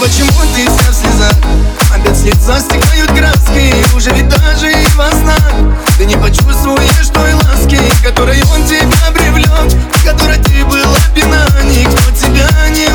почему ты вся в слезах? Опять с лица стекают краски, уже ведь даже и во снах ты не почувствуешь той ласки, которой он тебя привлек, которой ты была пьяна. Никто тебя не